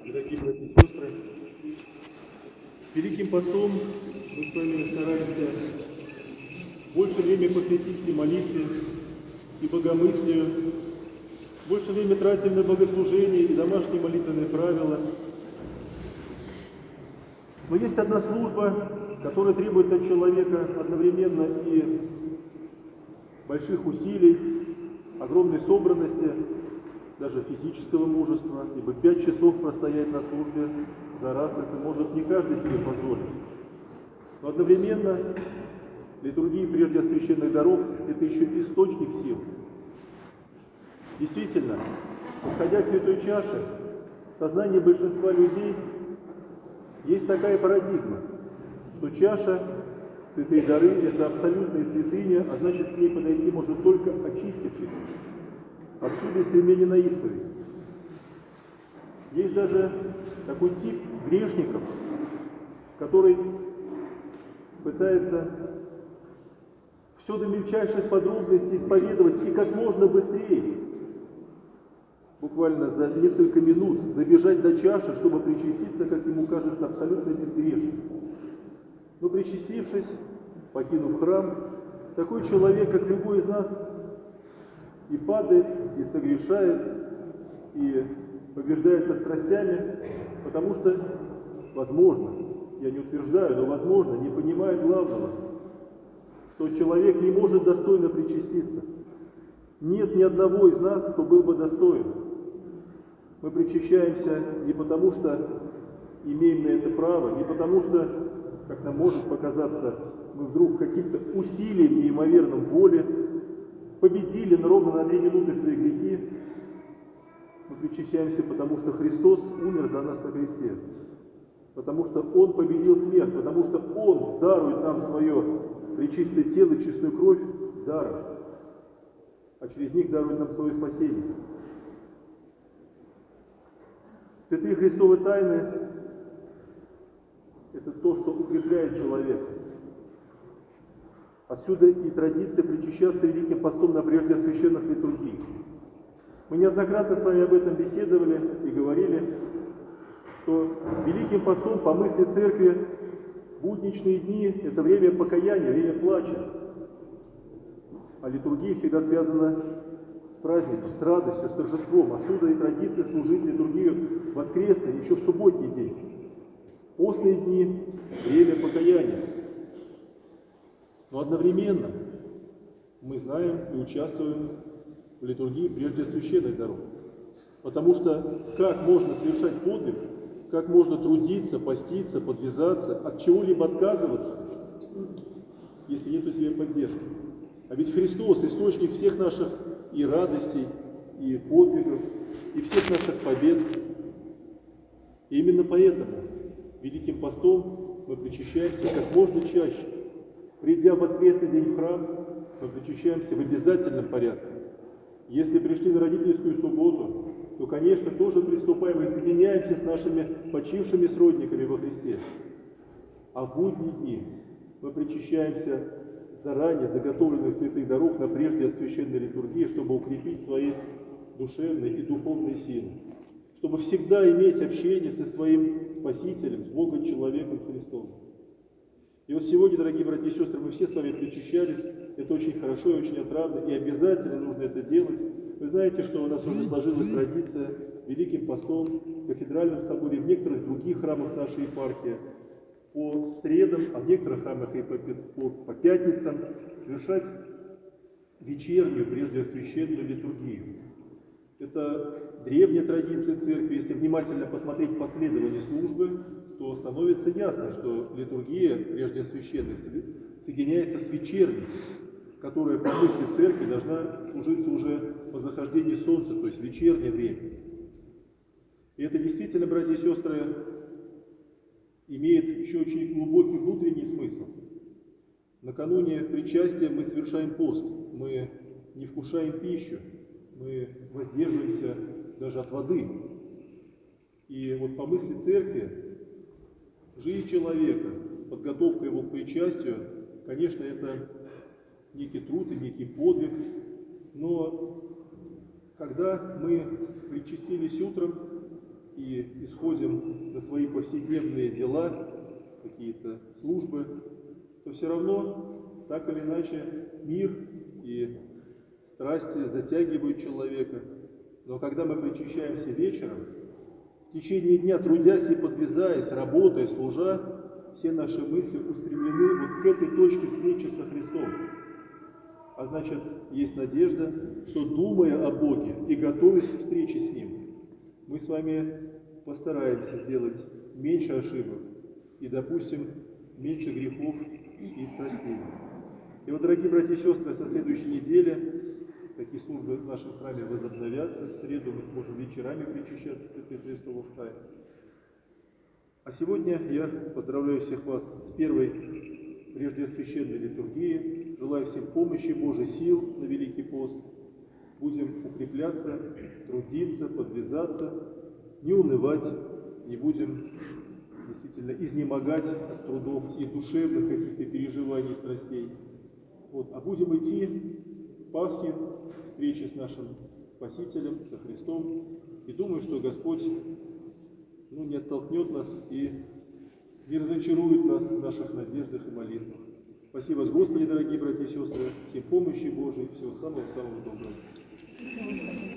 Дорогие братья и сестры, Великим постом мы с вами стараемся больше времени посвятить и молитве, и богомыслию, больше времени тратим на богослужение и домашние молитвенные правила. Но есть одна служба, которая требует от человека одновременно и больших усилий, огромной собранности, даже физического мужества, ибо 5 часов простоять на службе за раз это может не каждый себе позволить. Но одновременно литургия прежде священных даров – это еще источник сил. Действительно, подходя к святой чаше, в сознании большинства людей есть такая парадигма, что чаша, святые дары – это абсолютная святыня, а значит, к ней подойти может только очистившийся. Отсюда и стремление на исповедь. Есть даже такой тип грешников, который пытается все до мельчайших подробностей исповедовать и как можно быстрее, буквально за несколько минут, добежать до чаши, чтобы причаститься, как ему кажется, абсолютно безгрешным. Но причастившись, покинув храм, такой человек, как любой из нас, и падает, и согрешает, и побеждается страстями, потому что, возможно, я не утверждаю, но возможно, не понимает главного, что человек не может достойно причаститься. Нет ни одного из нас, кто был бы достоин. Мы причащаемся не потому, что имеем на это право, не потому что, как нам может показаться, мы вдруг каким-то усилием неимоверным воли победили ровно на 3 минуты свои грехи. Мы причащаемся, потому что Христос умер за нас на кресте, потому что Он победил смерть, потому что Он дарует нам свое пречистое тело, честную кровь даром, а через них дарует нам свое спасение. Святые Христовы тайны – это то, что укрепляет человека. Отсюда и традиция причащаться Великим постом на прежде священных литургий. Мы неоднократно с вами об этом беседовали и говорили, что Великим постом по мысли Церкви будничные дни – это время покаяния, время плача. А литургия всегда связана с праздником, с радостью, с торжеством. Отсюда и традиция служить литургию воскресной, еще в субботний день. Постные дни – время покаяния. Но одновременно мы знаем и участвуем в литургии прежде священных даров. Потому что как можно совершать подвиг, как можно трудиться, поститься, подвязаться, от чего-либо отказываться, если нет у тебя поддержки. А ведь Христос – источник всех наших и радостей, и подвигов, и всех наших побед. И именно поэтому Великим постом мы причащаемся как можно чаще. Придя в воскресный день в храм, мы причащаемся в обязательном порядке. Если пришли на родительскую субботу, то, конечно, тоже приступаем и соединяемся с нашими почившими сродниками во Христе. А в будние дни мы причащаемся заранее заготовленных святых даров на прежде священной литургии, чтобы укрепить свои душевные и духовные силы, чтобы всегда иметь общение со своим Спасителем, с Богом, человеком Христом. И вот сегодня, дорогие братья и сестры, мы все с вами причащались. Это очень хорошо и очень отрадно, и обязательно нужно это делать. Вы знаете, что у нас уже сложилась традиция Великим постом в кафедральном соборе, в некоторых других храмах нашей епархии по средам, а в некоторых храмах и по пятницам совершать вечернюю, прежде священную литургию. Это древняя традиция Церкви. Если внимательно посмотреть последование службы, то становится ясно, что литургия, прежде священной, соединяется с вечерней, которая в мысли Церкви должна служиться уже по захождении солнца, то есть в вечернее время. И это действительно, братья и сестры, имеет еще очень глубокий внутренний смысл. Накануне причастия мы совершаем пост, мы не вкушаем пищу, мы воздерживаемся даже от воды. И вот по мысли Церкви, жизнь человека, подготовка его к причастию, конечно, это некий труд и некий подвиг, но когда мы причастились утром, и исходим на свои повседневные дела, какие-то службы, то все равно, так или иначе, мир и страсти затягивают человека. Но когда мы причащаемся вечером, в течение дня, трудясь и подвязаясь, работая, служа, все наши мысли устремлены вот к этой точке встречи со Христом. А значит, есть надежда, что, думая о Боге и готовясь к встрече с Ним, мы с вами постараемся сделать меньше ошибок и допустим меньше грехов и страстей. И вот, дорогие братья и сестры, со следующей недели такие службы в нашем храме возобновятся. В среду мы сможем вечерами причащаться святых Христовых тайн. А сегодня я поздравляю всех вас с первой преждеосвященной литургией. Желаю всем помощи Божьей, сил на Великий пост. Будем укрепляться, трудиться, подвязаться, не унывать, не будем действительно изнемогать от трудов и душевных каких-то переживаний и страстей. Вот. А будем идти к Пасхе, встрече с нашим Спасителем, со Христом. И думаю, что Господь не оттолкнет нас и не разочарует нас в наших надеждах и молитвах. Спасибо вас, Господи, дорогие братья и сестры, всем помощи Божией, всего самого-самого доброго.